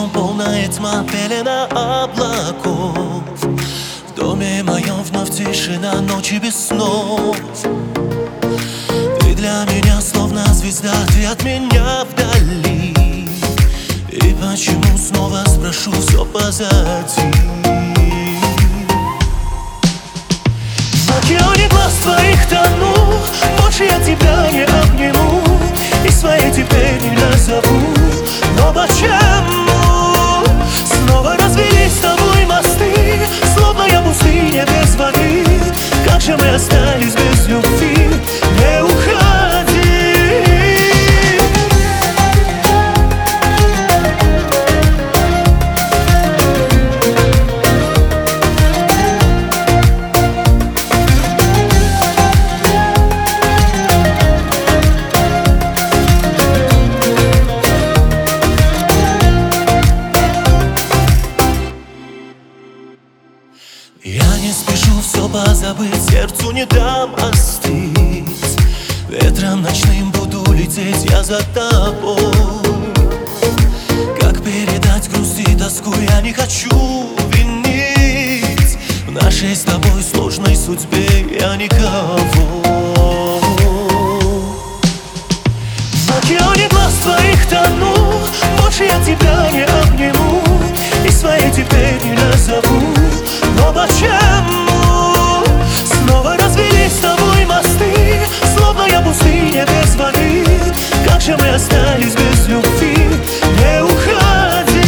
полная тьма, пелена облаков. В доме моем вновь тишина, ночи без снов. Ты для меня словно звезда, ты от меня вдали. И почему снова спрошу, все позади. В океане глаз твоих тону, больше я тебя не обниму и своей теперь не назову. Но почему снова развелись с тобой мосты, словно я пустыня без воды? Как же мы остались без любви? Не уходи. Я не спешу все позабыть, сердцу не дам остыть. Ветром ночным буду лететь я за тобой. Как передать грусть и тоску, я не хочу винить. В нашей с тобой сложной судьбе я никого. В океане глаз твоих тону, больше я тебя не обниму и своей теперь не назову. Но почему снова развелись с тобой мосты, словно я пустыня без воды? Как же мы остались без любви? Не уходи.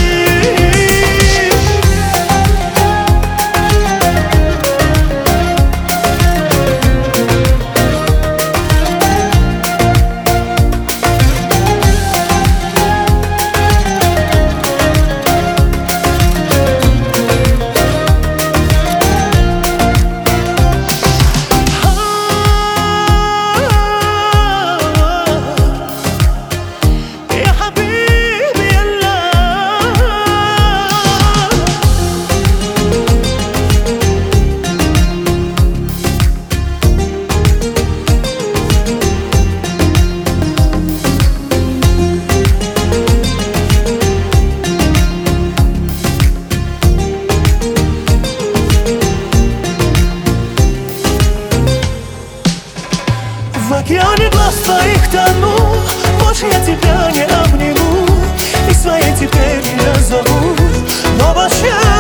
В океане глаз твоих тону, больше я тебя не обниму и своей теперь не назову. Но почему